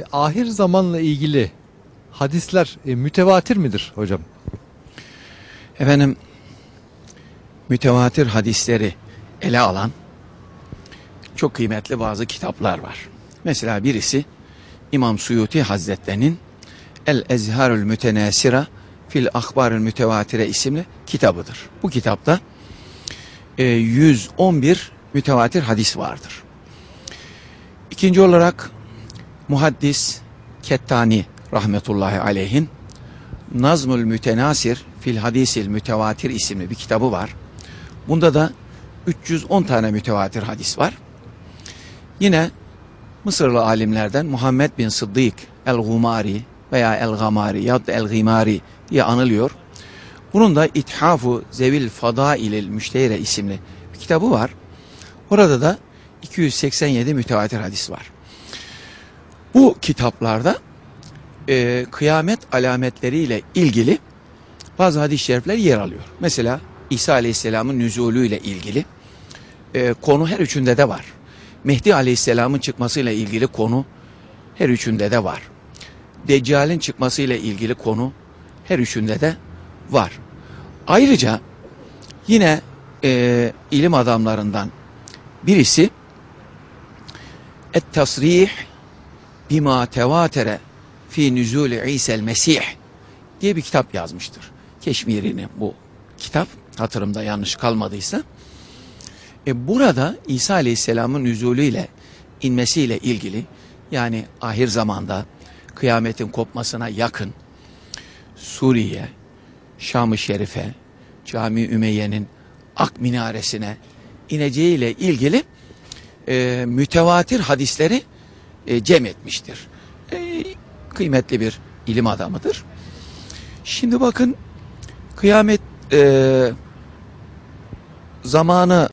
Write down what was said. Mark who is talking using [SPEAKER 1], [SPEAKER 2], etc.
[SPEAKER 1] Ahir zamanla ilgili hadisler mütevatir midir hocam?
[SPEAKER 2] Efendim, mütevatir hadisleri ele alan çok kıymetli bazı kitaplar var. Mesela birisi İmam Suyuti Hazretlerinin El-Ezharül Mütenasira fil Ahbarül Mütevatire isimli kitabıdır. Bu kitapta 111 mütevatir hadis vardır. İkinci olarak muhaddis Kettani rahmetullahi aleyhin Nazmül Mütenasir fil Hadisil Mütevatir isimli bir kitabı var. Bunda da 310 tane mütevatir hadis var. Yine Mısırlı alimlerden Muhammed bin Sıddık el-Gumari veya el-Gamari ya da el-Gimari diye anılıyor. Bunun da İthafu Zevil Fadailil Müştehire isimli bir kitabı var. Orada da 287 mütevatir hadis var. Bu kitaplarda kıyamet alametleriyle ilgili bazı hadis-i şerifler yer alıyor. Mesela İsa Aleyhisselam'ın nüzulü ile ilgili konu her üçünde de var. Mehdi Aleyhisselam'ın çıkmasıyla ilgili konu her üçünde de var. Deccal'in çıkmasıyla ilgili konu her üçünde de var. Ayrıca yine ilim adamlarından birisi Et-Tasrih bima tevatere fi nüzul İsa'l Mesih diye bir kitap yazmıştır. Keşmir'ini bu kitap, hatırımda yanlış kalmadıysa. Burada İsa Aleyhisselam'ın nüzulüyle inmesiyle ilgili, yani ahir zamanda kıyametin kopmasına yakın Suriye, Şam-ı Şerife, Cami-i Ümeyye'nin Ak Minaresi'ne ineceğiyle ilgili mütevatir hadisleri cem etmiştir. Kıymetli bir ilim adamıdır. Şimdi bakın, kıyamet zamanı